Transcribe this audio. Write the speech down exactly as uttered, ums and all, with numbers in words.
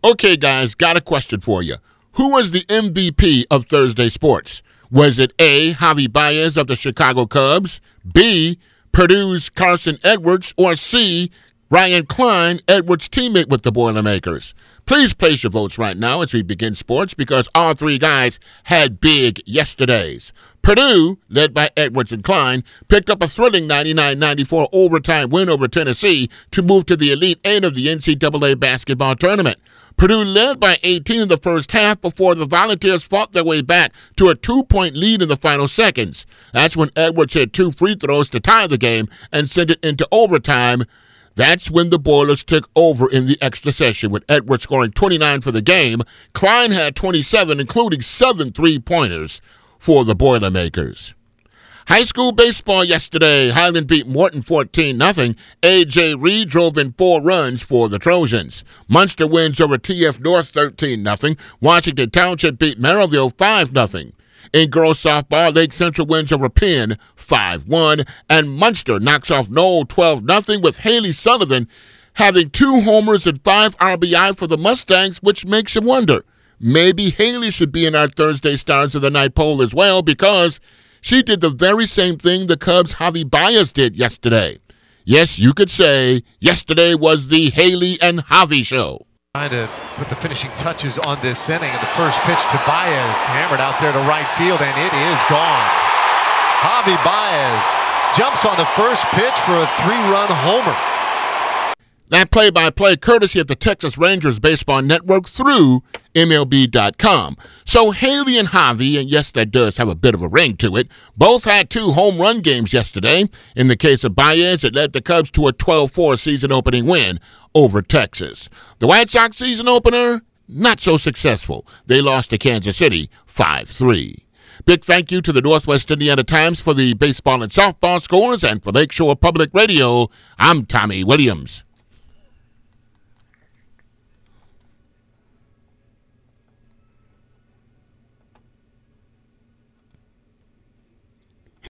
Okay, guys, got a question for you. Who was the M V P of Thursday Sports? Was it A, Javi Baez of the Chicago Cubs, B, Purdue's Carson Edwards, or C, Ryan Klein, Edwards' teammate with the Boilermakers? Please place your votes right now as we begin sports because all three guys had big yesterdays. Purdue, led by Edwards and Klein, picked up a thrilling ninety-nine ninety-four overtime win over Tennessee to move to the Elite Eight of the N C double A basketball tournament. Purdue led by eighteen in the first half before the Volunteers fought their way back to a two-point lead in the final seconds. That's when Edwards hit two free throws to tie the game and send it into overtime. That's when the Boilers took over in the extra session, with Edwards scoring twenty-nine for the game. Klein had twenty-seven, including seven three-pointers for the Boilermakers. High school baseball yesterday. Highland beat Morton fourteen nothing. A J. Reed drove in four runs for the Trojans. Munster wins over T F North thirteen nothing. Washington Township beat Merrillville five nothing. In girls softball, Lake Central wins over Penn five one, and Munster knocks off Knoll twelve nothing with Haley Sullivan having two homers and five R B I for the Mustangs, which makes you wonder, maybe Haley should be in our Thursday Stars of the Night poll as well because she did the very same thing the Cubs' Javi Baez did yesterday. Yes, you could say yesterday was the Haley and Javi show. Trying to put the finishing touches on this inning, and the first pitch to Baez, hammered out there to right field, and it is gone. Javi Baez jumps on the first pitch for a three-run homer. That play-by-play courtesy of the Texas Rangers Baseball Network through M L B dot com. So Haley and Javi, and yes, that does have a bit of a ring to it, both had two home run games yesterday. In the case of Baez, it led the Cubs to a twelve four season-opening win over Texas. The White Sox season opener, not so successful. They lost to Kansas City five three. Big thank you to the Northwest Indiana Times for the baseball and softball scores, and for Lakeshore Public Radio, I'm Tommy Williams.